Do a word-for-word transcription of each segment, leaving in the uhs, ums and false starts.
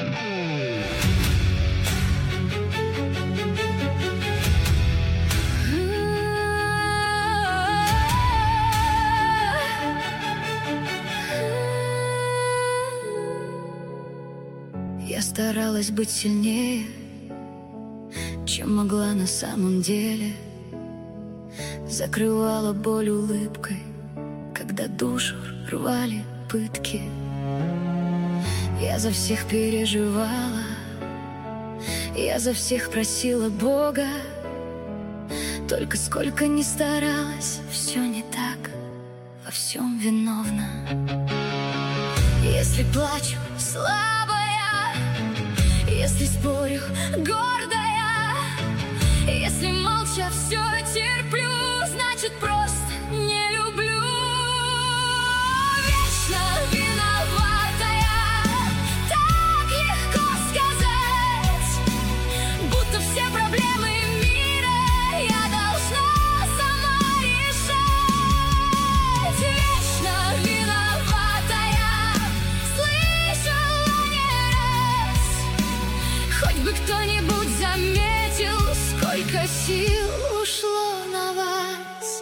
Я старалась быть сильнее, чем могла на самом деле. Закрывала боль улыбкой, когда душу рвали пытки. Я за всех переживала, я за всех просила Бога. Только сколько ни старалась, все не так, во всем виновна. Если плачу, слабая, если спорю, гордая, если молча все терплю, значит просто не люблю. Вечно виноватая, так легко сказать, будто все проблемы мира я должна сама решать. Вечно виноватая, слышала не раз, хоть бы кто-нибудь заметил, сколько сил ушло на вас.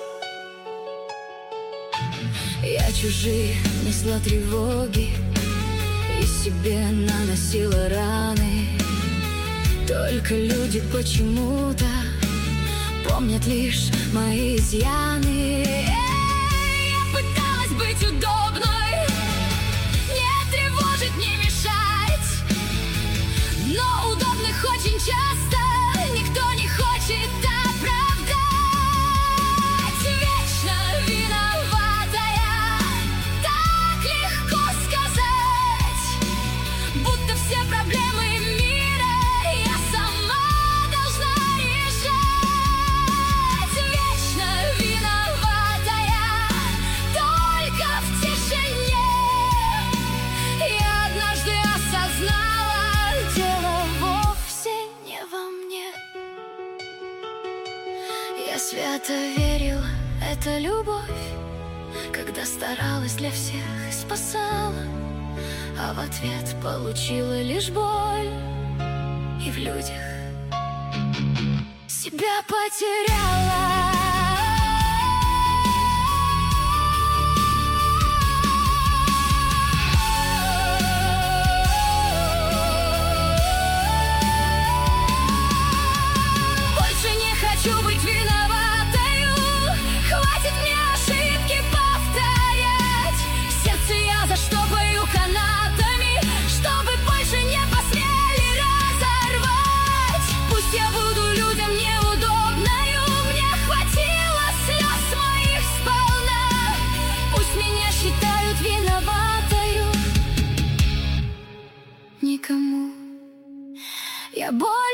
Я чужие несла тревоги и себе наносила раны. Только люди почему-то помнят лишь мои изъяны. Эй, я пыталась быть удобной, не тревожить, не мешать, но удобных очень часто никто не хочет оправдать. Вечно виноватая, так легко сказать, будто все проблемы мира я сама должна решать. Вечно виноватая, только в тишине я однажды осознала, дело вовсе не во мне. Я свято верила, это любовь, когда старалась для всех и спасала, а в ответ получила лишь боль и в людях себя потеряла. Больше не хочу быть виноватою, хватит мне ошибки повторять. Сердце я заштопаю канатами, чтобы больше не посмели разорвать. Пусть я буду людям неудобною, мне хватило слез моих сполна. Пусть меня считают виноватою, никому я больше